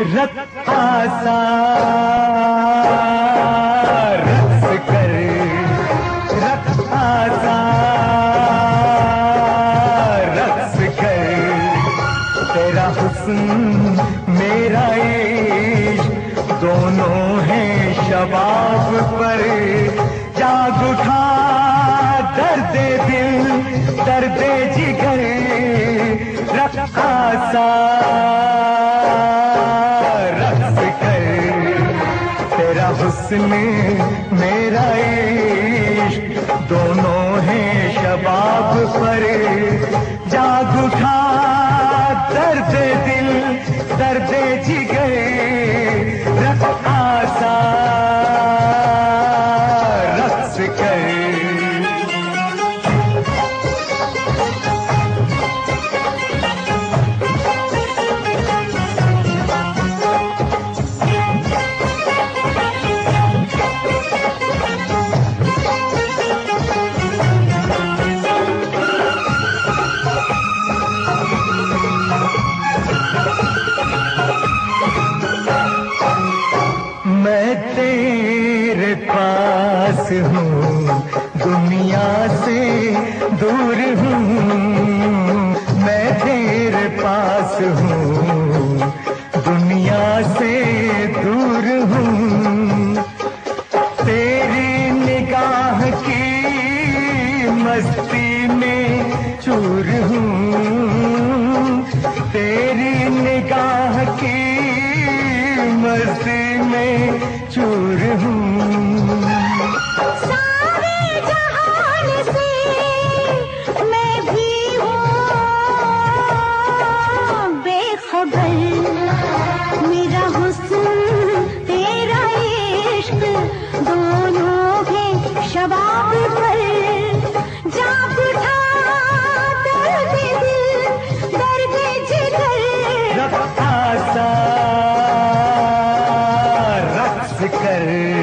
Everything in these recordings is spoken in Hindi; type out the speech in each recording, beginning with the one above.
रखा सा रक्स कर, रखा सा रक्स कर, तेरा हुस्न मेरा इश्क दोनों हैं शबाब पर। जाग उठा दर्द दिल दर्द जिगर, रखा सा रक्स कर, तेरा हुस्न मेरा इश्क दोनों हैं शबाब पर। जाग उठा दर्द दिल दर्द जिगर, रखा सा रक्स कर। मैं तेरे पास हूँ दुनिया से दूर हूँ, मैं तेरे पास हूँ दुनिया से दूर हूँ। तेरी निगाह की मस्ती में चूर हूँ, तेरी निगाह की मस्ती में चूर हूँ। सारे जहान से मैं भी हूँ बेखबर, मेरा हुस्न तेरा इश्क दोनों हैं शबाब पर। जाग उठा दर्द दिल दर्द जिगर, रखा सा रक्स कर।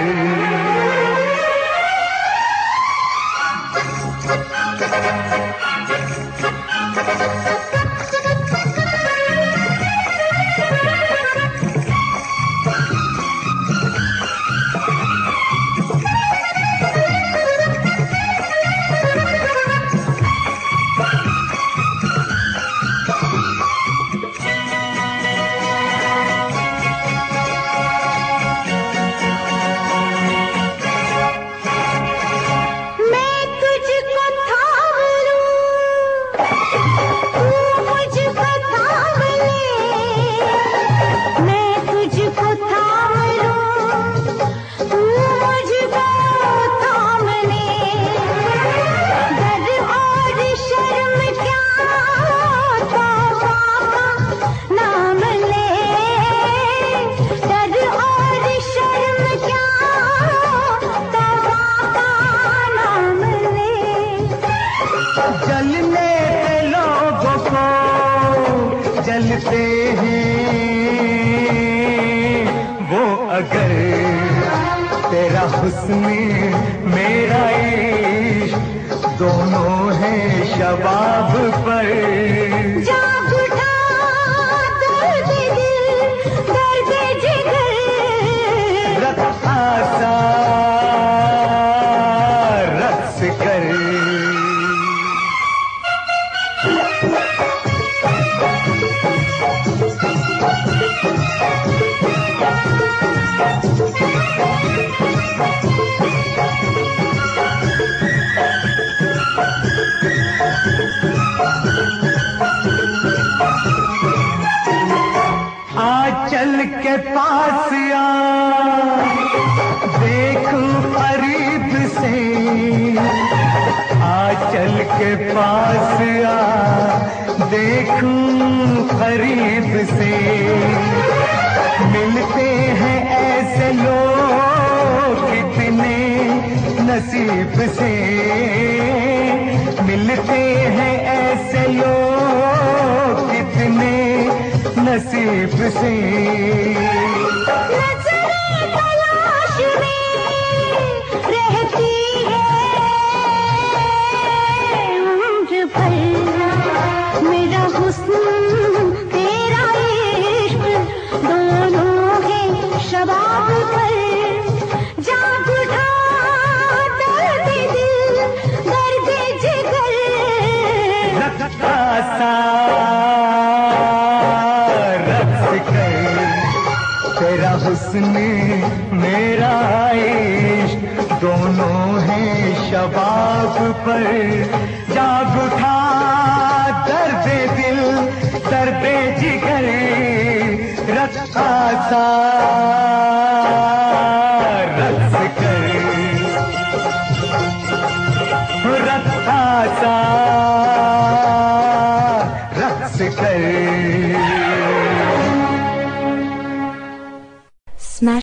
जलने के लोगों को जलते हैं वो अगर, तेरा हुस्न मेरा इश्क दोनों हैं शबाब पर। जाग उठा दर्द दिल दर्द जिगर, रखा सा रक्स कर। आंचल के पास आ देखूं करीब से, आंचल के पास आ देखूं करीब से। मिलते हैं ऐसे लोग कितने नसीब से, मिलते हैं ऐसे लोग कितने नसीब से। नजरें तलाश में रहती है उम्र भर, मेरा हुस्न तेरा इश्क दोनों हुस्न मेरा इश्क दोनों हैं शबाब पर जाग उठा दर्द दिल दर्द जिगर रखा सा